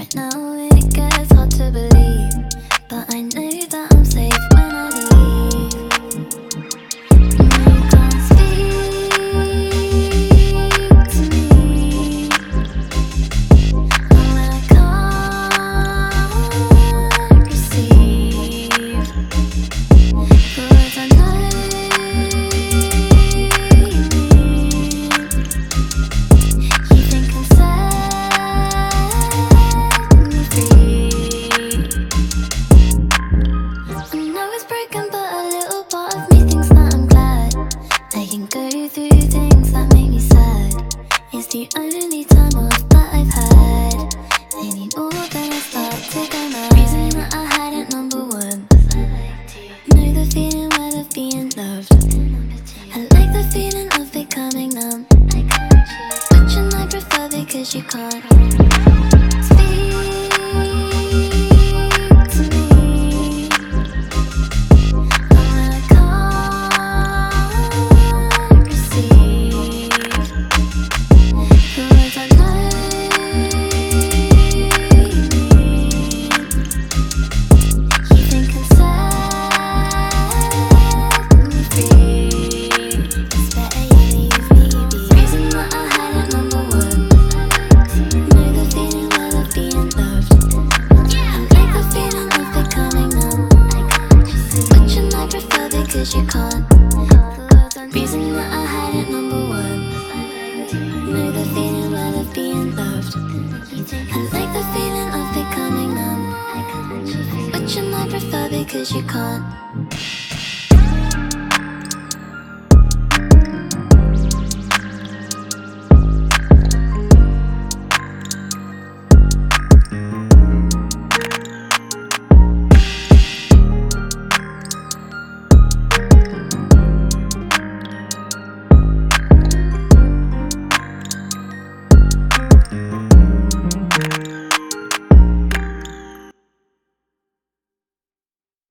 Now it gets hard to believe, but I know that I'm safe when I leave. You can't speak to me, and I can't receive. But I know you think I'm I know it's broken, but a little part of me thinks that I'm glad I can go through things that make me sad. It's the only time off that I've had. Anymore than I start to go mad. Reason that I had it number one. Know the feeling where of being loved. I like the feeling of becoming numb. But you I prefer because you can't speak to me. Cause you can't. Reason that I had it number one. Know the feeling well of being loved. I like the feeling of becoming numb. But you might prefer because you can't.